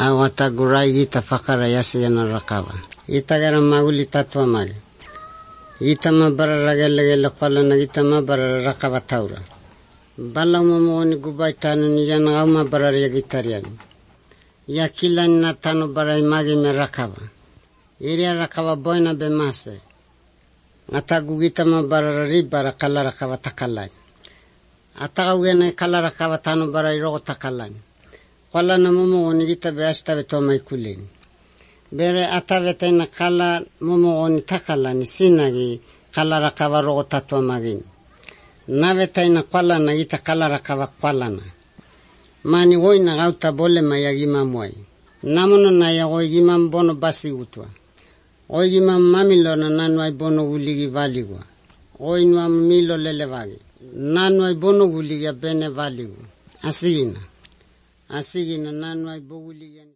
awata gurai gita fakara yasi yana rakaba. Ita gara maguli tatwa magi. Ita ma barara gele kwala na ita ma barara rakaba taura. Bala mo ni gubai tanu ni yana ma barara ya gitarian. Ya kila na tanu barai magi me rakaba. Iria rakaba boina be mase. Ngata gugita ma barara ribara kala rakaba takalai. Ataka ugena kala rakaba tanu barai rogo takalai. Kwala na momo ni gita be asta be to mai kulin. Bere atavete na kala momo ni takala ni sinagi kala rakaba rogo tatwa magin. Navete na kwala na gita kala rakaba kwala na. Mani woi na gauta bole mayagima mwai. Namono na ya woi gimam bono basi utwa. Woi gimam mamilo na nanwai bono uligi valigwa. Woi nuam milo lelevagi. Nanwai bono uligi bene valigu. Asigina nanwai bo uligi.